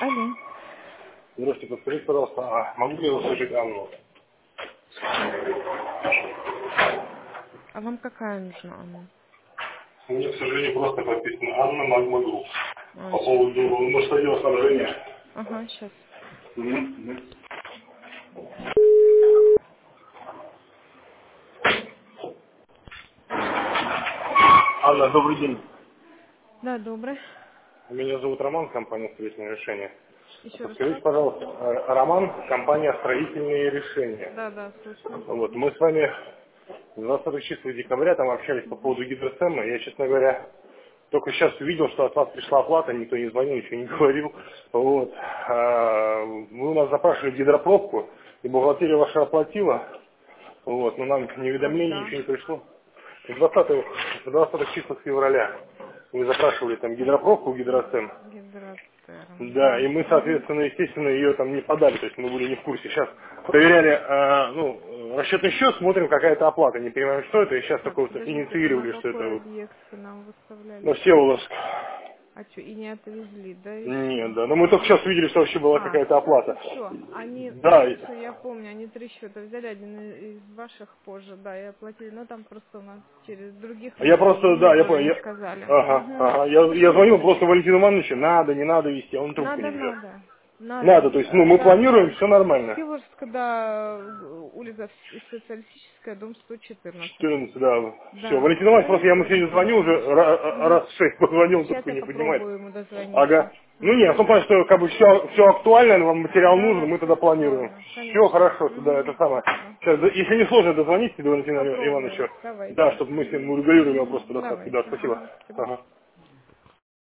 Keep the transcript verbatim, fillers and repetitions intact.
Алло. Здравствуйте, подскажите, пожалуйста, а могу ли я услышать Анну? А вам какая нужна, Анна? Мне, к сожалению, просто подписано Анна Магма Групп. А, По сейчас. поводу муштадила снабжения. Ага, сейчас. Мгм. Анна, добрый день. Да, добрый. Меня зовут Роман, компания «Строительные решения». Еще раз Подскажите, как? пожалуйста, э, Роман, компания «Строительные решения». Да, да, слушаю. Вот, мы с вами двадцатого числа декабря там общались по поводу гидросцемы. Я, честно говоря, только сейчас увидел, что от вас пришла оплата, никто не звонил, ничего не говорил. Вот. А, Вы у нас запрашивали гидропробку, и бухгалтерия ваша оплатила. Вот, но нам ни уведомлений, Когда? ничего не пришло. В двадцатых, в двадцатых числах февраля вы запрашивали там гидропробку, гидроцем. Гидротерм, Да, да. и мы, Угу. соответственно, естественно, ее там не подали, то есть мы были не в курсе. Сейчас проверяли, а, ну, расчетный счет, смотрим, какая-то оплата, не понимаем, что это, и сейчас Так, такое вот подождите, это на инициировали, что это какой вот, объект вы нам выставляли? ну, Всеволожск. А что, и не отвезли, да, Нет, еще? да, но мы только сейчас видели, что вообще была А, какая-то все, все, оплата. все. Они, Да, и- все, я помню, они три счета взяли, один из из ваших позже, да, и оплатили. Но там просто у нас через других я людей просто, да, я выбрали, понял, не я, сказали. ага, Угу. ага, я, я Все, звонил хорошо. просто Валентину Ивановичу, надо, не надо вести, а он трубку Надо, не взял. надо. Надо. Надо, то есть, ну, Э, мы Да, планируем, да. все нормально. Всеволожск, да, улица Социалистическая, дом сто четырнадцать. четырнадцать, да. Все, Да, Валентин Иванович, просто я ему сегодня проверяйте. звоню уже ра- Угу. раз шесть позвонил, он Сейчас трубку я не поднимает. попробую ему дозвониться. Ага. Ну нет, в том Угу. плане, что как бы все, все актуально, вам материал Да, нужен, да, мы все тогда планируем. актуально. Все Конечно. хорошо, тогда это Угу. самое. Спасибо. Сейчас, да, если не сложно, дозвоните до Валентина Попробую. Ивановича. Да, Давайте. чтобы мы с ним Угу. урегулировали Угу. вопрос по доставке. Да, Давайте. спасибо. Угу. Спасибо. Ага.